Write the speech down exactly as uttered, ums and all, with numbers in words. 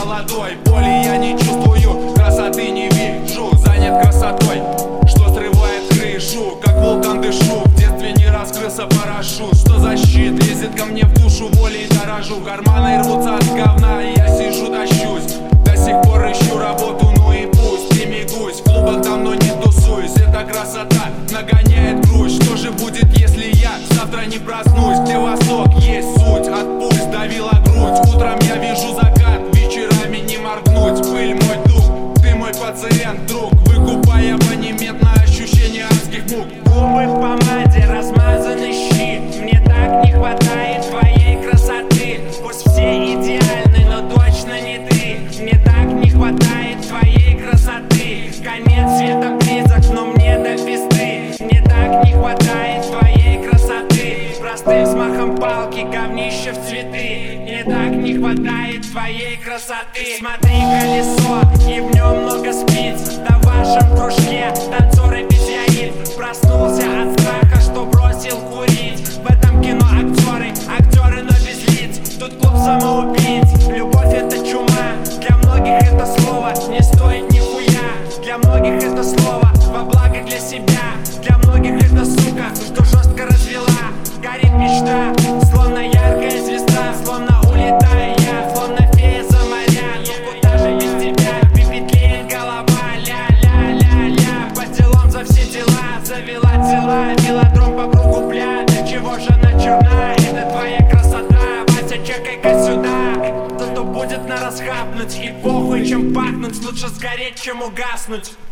молодой. Боли я не чувствую, красоты не вижу. Занят красотой, что срывает крышу. Как вулкан дышу, в детстве не раскрылся парашют. Что за щит лезет ко мне в душу, волей дорожу. Карманы рвутся от говна, и я сижу тащусь. До сих пор ищу работу, ну и пусть. Перемигусь, в клубах давно не тусуюсь. Эта красота нагоняет грусть. Что же будет, если я завтра не проснусь? Где восток, есть суть, отпусть, давила грудь. Утром я вижу закат, вечерами не моргнуть. Пыль мой дух, ты мой пациент, друг. Выкупай абонемент на ощущение адских мук. Губы в помаде, размазаны щи. Мне так не хватает твоей красоты. Пусть все идеальны, но точно не ты. Мне так не хватает твоей красоты. Конец света близок, но мне до пизды. Мне так не хватает твоей красоты. Простым взмахом палки, говнище в цветы. Мне так не хватает твоей красоты. Смотри, колесо, и в нем много спиц. Да в вашем кружке танцоры без яиц. Проснулся от страха, что бросил курить. В этом кино актеры, актеры, но без лиц. Тут клуб самоубийц. Любовь это чума. Для многих это слово не стоит нихуя. Для многих это слово во благо для себя. Для многих это сука, что жестко развела. Горит мечта, словно яркая звезда. Словно улетаю я, словно фея за моря. Но куда же без тебя, пепетлеет голова. Ля-ля-ля-ля, по делам за все дела. Завела дела, велодром по кругу пля. Для чего же она черна? Это твоя красота, Вася, чекай-ка сюда. Зато будет на расхапнуть. И похуй, чем пахнуть, лучше сгореть, чем угаснуть.